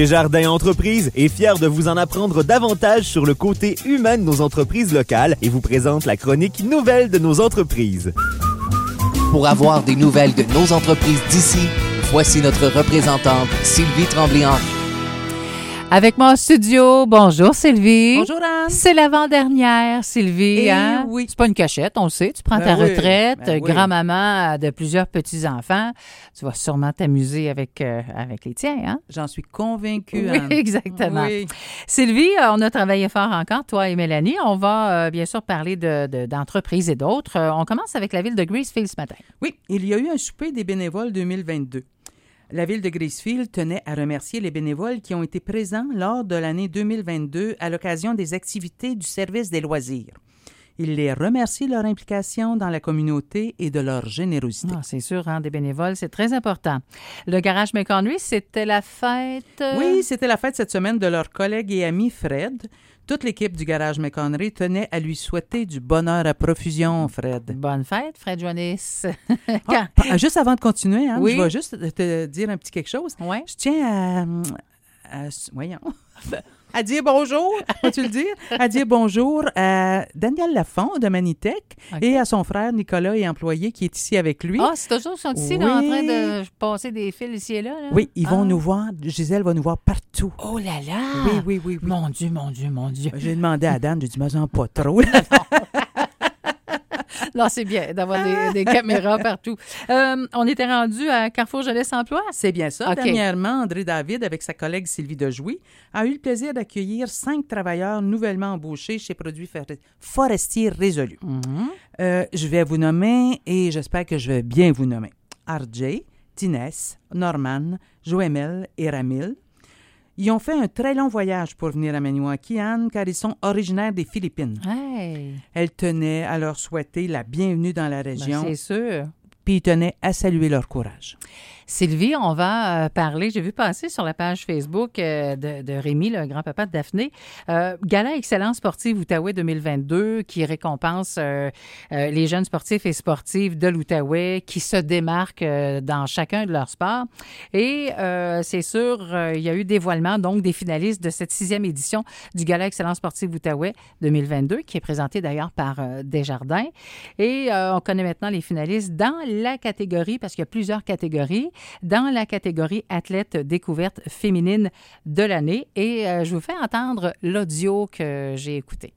Desjardins Entreprises est fier de vous en apprendre davantage sur le côté humain de nos entreprises locales et vous présente la chronique Nouvelles de nos entreprises. Pour avoir des nouvelles de nos entreprises d'ici, voici notre représentante Sylvie Tremblay-Henry. Avec moi en studio, bonjour Sylvie. Bonjour Anne. C'est l'avant-dernière, Sylvie. Hein? Oui. C'est pas une cachette, on le sait. Tu prends ta retraite, oui. grand-maman de plusieurs petits-enfants. Tu vas sûrement t'amuser avec les tiens. Hein? J'en suis convaincue, Oui, Anne. exactement. Oui. Sylvie, on a travaillé fort encore, toi et Mélanie. On va bien sûr parler d'entreprises et d'autres. On commence avec la ville de Gracefield ce matin. Oui, il y a eu un souper des bénévoles 2022. La ville de Gracefield tenait à remercier les bénévoles qui ont été présents lors de l'année 2022 à l'occasion des activités du service des loisirs. Il les remercie de leur implication dans la communauté et de leur générosité. Ah, c'est sûr, hein, des bénévoles, c'est très important. Le Garage McHenry, c'était la fête... Oui, c'était la fête cette semaine de leur collègue et ami Fred. Toute l'équipe du Garage McHenry tenait à lui souhaiter du bonheur à profusion, Fred. Bonne fête, Fred Joannis. Juste avant de continuer, hein, oui. je vais juste te dire un petit quelque chose. Ouais. Je tiens voyons, à dire bonjour, vas-tu le dire? À dire bonjour à Daniel Lafont de Manitech et à son frère Nicolas et employé qui est ici avec lui. Ah, c'est toujours, ils sont ici là, en train de passer des fils ici et là. Oui, ils vont nous voir. Gisèle va nous voir partout. Oh là là! Oui. Mon Dieu. J'ai demandé à Dan, j'ai dit, mais pas trop. Non, c'est bien d'avoir des caméras partout. On était rendu à Carrefour Jeunesse Emploi? C'est bien ça. Okay. Dernièrement, André David, avec sa collègue Sylvie Dejouy, a eu le plaisir d'accueillir 5 travailleurs nouvellement embauchés chez Produits Forestiers Résolus. Mm-hmm. Je vais vous nommer et j'espère que je vais bien vous nommer. RJ, Tinès, Norman, Joëmel et Ramil. Ils ont fait un très long voyage pour venir à Maniwaki, Anne, car ils sont originaires des Philippines. Hey. Elle tenait à leur souhaiter la bienvenue dans la région. C'est sûr. Puis ils tenaient à saluer leur courage. Sylvie, on va parler, j'ai vu passer sur la page Facebook de Rémi, le grand-papa de Daphné, Gala Excellence sportive Outaouais 2022 qui récompense les jeunes sportifs et sportives de l'Outaouais qui se démarquent dans chacun de leurs sports. Et c'est sûr, il y a eu dévoilement donc des finalistes de cette 6e édition du Gala Excellence sportive Outaouais 2022 qui est présenté d'ailleurs par Desjardins. Et on connaît maintenant les finalistes dans la catégorie, parce qu'il y a plusieurs catégories, dans la catégorie athlète découverte féminine de l'année. Et je vous fais entendre l'audio que j'ai écouté.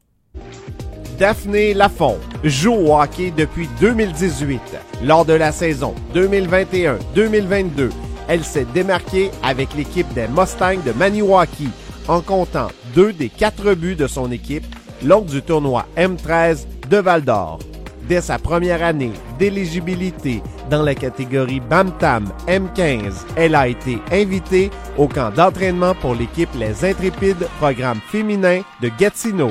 Daphné Lafont joue au hockey depuis 2018. Lors de la saison 2021-2022, elle s'est démarquée avec l'équipe des Mustangs de Maniwaki en comptant 2 des 4 buts de son équipe lors du tournoi M13 de Val-d'Or. Dès sa première année d'éligibilité dans la catégorie Bantam M15, elle a été invitée au camp d'entraînement pour l'équipe Les Intrépides, programme féminin de Gatineau.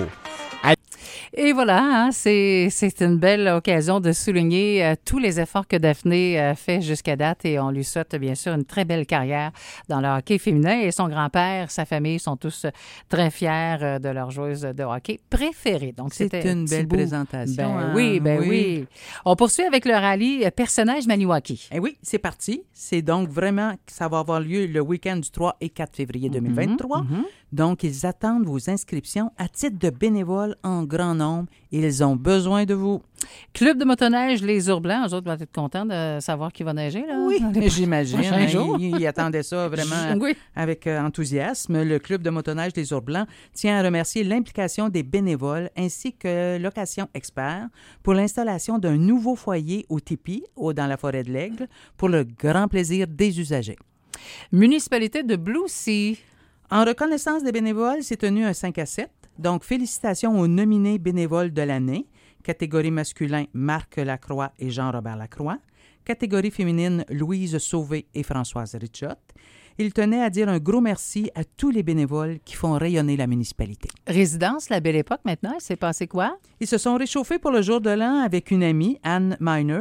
Et voilà, hein, c'est une belle occasion de souligner tous les efforts que Daphné fait jusqu'à date et on lui souhaite bien sûr une très belle carrière dans le hockey féminin. Et son grand-père, sa famille sont tous très fiers de leur joueuse de hockey préférée. Donc c'était une belle présentation. Oui. On poursuit avec le rallye Personnage Maniwaki. Eh oui, c'est parti. C'est donc vraiment, ça va avoir lieu le week-end du 3 et 4 février 2023. Donc, ils attendent vos inscriptions à titre de bénévoles en grand nombre. Ils ont besoin de vous. Club de motoneige Les Ourblancs, eux autres vont être contents de savoir qu'il va neiger, là. Oui, j'imagine. Ils attendaient ça vraiment oui. avec enthousiasme. Le Club de motoneige Les Ourblancs tient à remercier l'implication des bénévoles ainsi que Location Expert pour l'installation d'un nouveau foyer au Tipi, dans la forêt de l'Aigle, pour le grand plaisir des usagers. Municipalité de Blue Sea. En reconnaissance des bénévoles, c'est tenu un 5 à 7. Donc, félicitations aux nominés bénévoles de l'année. Catégorie masculin, Marc Lacroix et Jean-Robert Lacroix. Catégorie féminine, Louise Sauvé et Françoise Richotte. Il tenait à dire un gros merci à tous les bénévoles qui font rayonner la municipalité. Résidence La Belle Époque, maintenant, il s'est passé quoi? Ils se sont réchauffés pour le jour de l'an avec une amie, Anne Miner,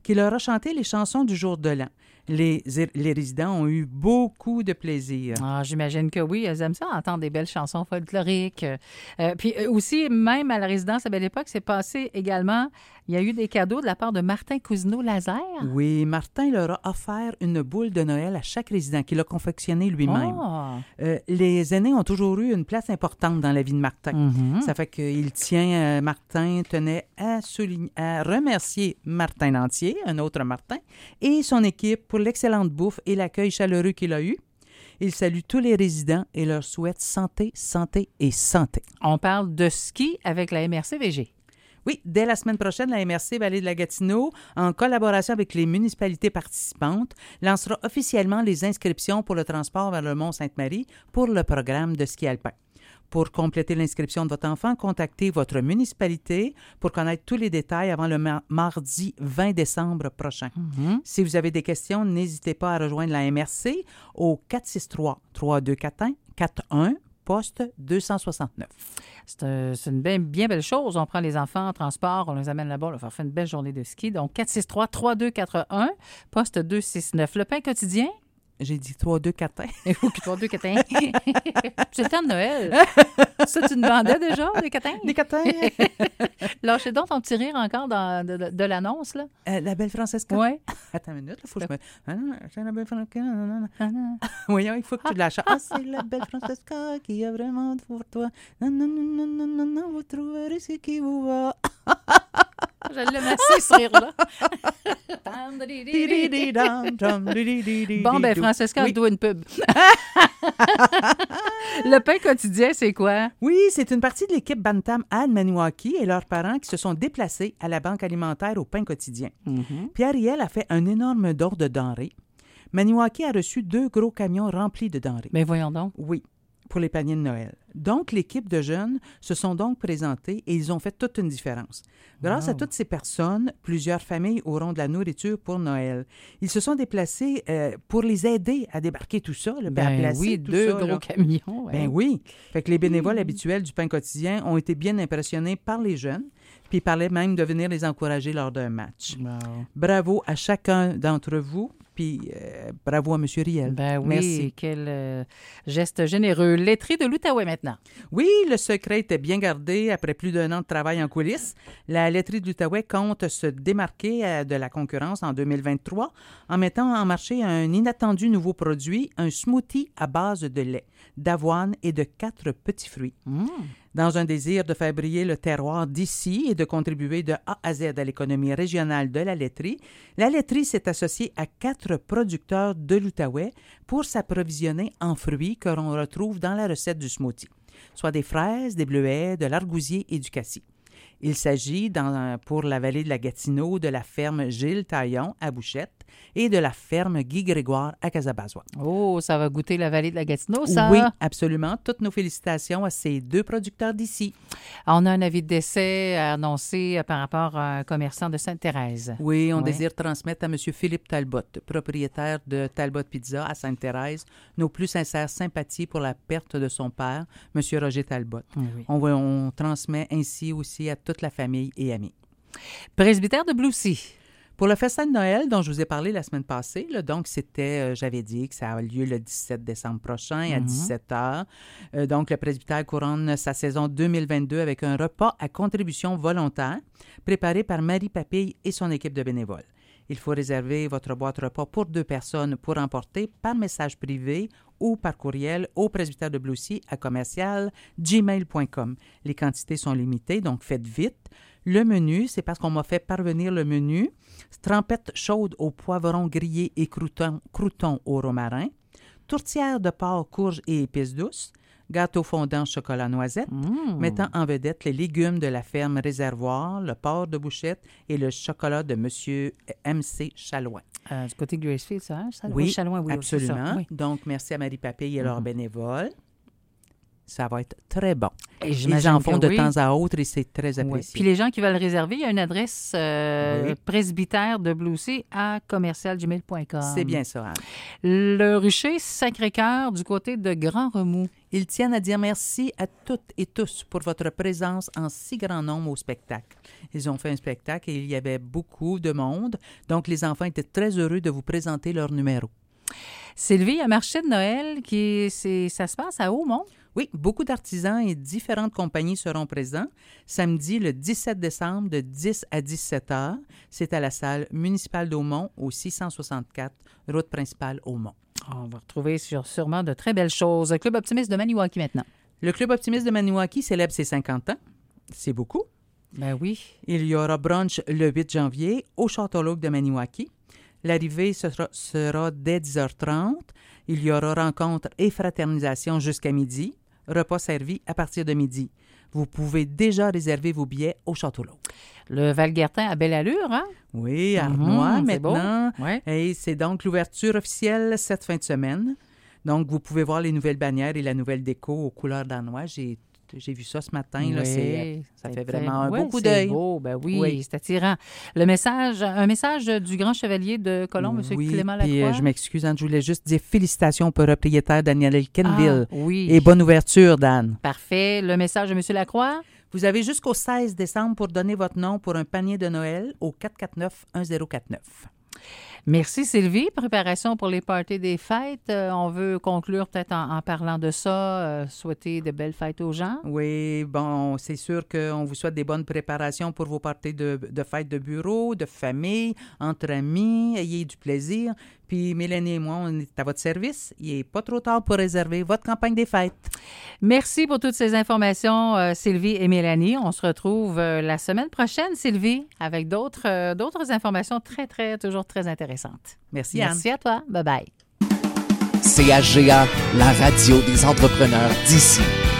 qui leur a chanté les chansons du jour de l'an. Les résidents ont eu beaucoup de plaisir. Ah, j'imagine que oui, elles aiment ça, entendre des belles chansons folkloriques. Puis aussi, même à la résidence à Belle Époque, c'est passé également, il y a eu des cadeaux de la part de Martin Cousineau-Laser. Oui, Martin leur a offert une boule de Noël à chaque résident qu'il a confectionnée lui-même. Oh. Les aînés ont toujours eu une place importante dans la vie de Martin. Mhm. Ça fait qu'il tient, Martin tenait à remercier Martin Lantier, un autre Martin, et son équipe pour l'excellente bouffe et l'accueil chaleureux qu'il a eu. Il salue tous les résidents et leur souhaite santé, santé et santé. On parle de ski avec la MRC-VG. Oui, dès la semaine prochaine, la MRC Vallée de la Gatineau, en collaboration avec les municipalités participantes, lancera officiellement les inscriptions pour le transport vers le Mont-Sainte-Marie pour le programme de ski alpin. Pour compléter l'inscription de votre enfant, contactez votre municipalité pour connaître tous les détails avant le mardi 20 décembre prochain. Mhm. Si vous avez des questions, n'hésitez pas à rejoindre la MRC au 463-3241, poste 269. C'est une bien belle chose. On prend les enfants en transport, on les amène là-bas, on leur fait une belle journée de ski. Donc, 463-3241, poste 269. Le pain quotidien? J'ai dit 3-2-4. Il faut que 3-2-4. C'est le temps de Noël. Ça, tu nous vendais déjà, des catins? Des catins! Lâchez donc ton petit rire encore de l'annonce, là. La belle Francesca. Oui. Attends une minute, il faut que je me... Ah non, c'est la belle Francesca. Voyons, il faut que tu la chantes. Ah, c'est la belle Francesca qui a vraiment pour toi. Non, non, non, non, non, non, vous trouverez ce qui vous va. Je l'aime assez, ce rire-là. Bon, ben Francesca, Oui. on doit une pub. Le pain quotidien, c'est quoi? Oui, c'est une partie de l'équipe Bantam Anne Maniwaki et leurs parents qui se sont déplacés à la Banque alimentaire au pain quotidien. Pierre-Riel a fait un énorme don de denrées. Maniwaki a reçu 2 gros camions remplis de denrées. Ben voyons donc. Oui, pour les paniers de Noël. Donc, l'équipe de jeunes se sont donc présentés et ils ont fait toute une différence. Grâce à toutes ces personnes, plusieurs familles auront de la nourriture pour Noël. Ils se sont déplacés pour les aider à débarquer tout ça, à placer oui, tout 2 ça, gros là. camions. Ouais. Ben oui. Fait que les bénévoles habituels du pain quotidien ont été bien impressionnés par les jeunes, puis ils parlaient même de venir les encourager lors d'un match. Wow. Bravo à chacun d'entre vous, puis bravo à M. Riel. Ben oui, Merci. quel geste généreux. Laiterie de l'Outaouais maintenant. Oui, le secret était bien gardé après plus d'1 an de travail en coulisses. La laiterie de l'Outaouais compte se démarquer de la concurrence en 2023 en mettant en marché un inattendu nouveau produit, un smoothie à base de lait, d'avoine et de 4 petits fruits. Dans un désir de faire briller le terroir d'ici et de contribuer de A à Z à l'économie régionale de la laiterie s'est associée à 4 producteurs de l'Outaouais pour s'approvisionner en fruits que l'on retrouve dans la recette du smoothie, soit des fraises, des bleuets, de l'argousier et du cassis. Il s'agit, pour la vallée de la Gatineau, de la ferme Gilles Taillon à Bouchette et de la ferme Guy Grégoire à Casabazois. Oh, ça va goûter la vallée de la Gatineau, ça? Oui, absolument. Toutes nos félicitations à ces 2 producteurs d'ici. On a un avis de décès annoncé par rapport à un commerçant de Sainte-Thérèse. Oui, on Ouais. désire transmettre à M. Philippe Talbot, propriétaire de Talbot Pizza à Sainte-Thérèse, nos plus sincères sympathies pour la perte de son père, M. Roger Talbot. Oui. On transmet ainsi aussi à toute la famille et amis. Presbytère de Bloussy. Pour le festin de Noël dont je vous ai parlé la semaine passée, là, donc c'était, j'avais dit que ça a lieu le 17 décembre prochain à 17h. Donc le presbytère couronne sa saison 2022 avec un repas à contribution volontaire préparé par Marie Papille et son équipe de bénévoles. Il faut réserver votre boîte repas pour 2 personnes pour emporter par message privé ou par courriel au presbytère de Bloussy à commercial@gmail.com. Les quantités sont limitées, donc faites vite. Le menu, c'est parce qu'on m'a fait parvenir le menu. Trempette chaude au poivron grillé et croûtons au romarin. Tourtière de porc, courge et épices douces. Gâteau fondant chocolat noisette, mettant en vedette les légumes de la ferme Réservoir, le porc de Bouchette et le chocolat de M. M.C. Chalouin. Du côté de Gracefield, ça? Oui, Chalouin, oui, absolument. c'est ça, oui. Donc, merci à Marie Papille et leurs bénévoles. Ça va être très bon. Et Ils j'imagine en font que de oui. temps à autre et c'est très Oui. apprécié. Puis les gens qui veulent réserver, il y a une adresse Oui. presbytère de Blue Sea à commercialgmail.com. C'est bien ça, Anne. Le Rucher Sacré-Cœur du côté de Grand Remous. Ils tiennent à dire merci à toutes et tous pour votre présence en si grand nombre au spectacle. Ils ont fait un spectacle et il y avait beaucoup de monde, donc les enfants étaient très heureux de vous présenter leur numéro. Sylvie, un marché de Noël ça se passe à Hautmont. Oui, beaucoup d'artisans et différentes compagnies seront présents samedi le 17 décembre de 10 à 17 heures. C'est à la salle municipale d'Hautmont au 664 route principale Hautmont. On va retrouver sûrement de très belles choses. Le Club Optimiste de Maniwaki maintenant. Le Club Optimiste de Maniwaki célèbre ses 50 ans. C'est beaucoup. Ben oui. Il y aura brunch le 8 janvier au Château-L'Auque de Maniwaki. L'arrivée sera dès 10h30. Il y aura rencontre et fraternisation jusqu'à midi. Repas servi à partir de midi. Vous pouvez déjà réserver vos billets au Château-L'Auque. Le Val-Guertin à belle allure, hein? Oui, Arnois c'est maintenant. beau. Ouais. Et c'est donc l'ouverture officielle cette fin de semaine. Donc, vous pouvez voir les nouvelles bannières et la nouvelle déco aux couleurs d'Arnois. J'ai vu ça ce matin. Là, ça fait vraiment un beau coup d'œil. C'est beau, ben oui, Oui. c'est attirant. Un message du grand chevalier de Colombe, M. Clément puis Lacroix. je m'excuse, Anne, je voulais juste dire félicitations au propriétaire Daniel Elkinville. Oui. Et bonne ouverture, Dan. Parfait. Le message de M. Lacroix. Vous avez jusqu'au 16 décembre pour donner votre nom pour un panier de Noël au 449-1049. Merci Sylvie. Préparation pour les parties des fêtes. On veut conclure peut-être en parlant de ça, souhaiter de belles fêtes aux gens. Oui, bon, c'est sûr qu'on vous souhaite des bonnes préparations pour vos parties de fêtes de bureau, de famille, entre amis, ayez du plaisir. Puis Mélanie et moi, on est à votre service. Il n'est pas trop tard pour réserver votre campagne des fêtes. Merci pour toutes ces informations, Sylvie et Mélanie. On se retrouve la semaine prochaine, Sylvie, avec d'autres informations toujours très intéressantes. Merci, Anne. Merci à toi. Bye-bye. CHGA, la radio des entrepreneurs d'ici.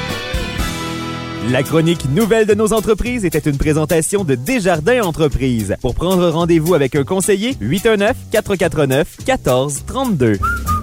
La chronique Nouvelle de nos entreprises était une présentation de Desjardins Entreprises. Pour prendre rendez-vous avec un conseiller, 819-449-1432.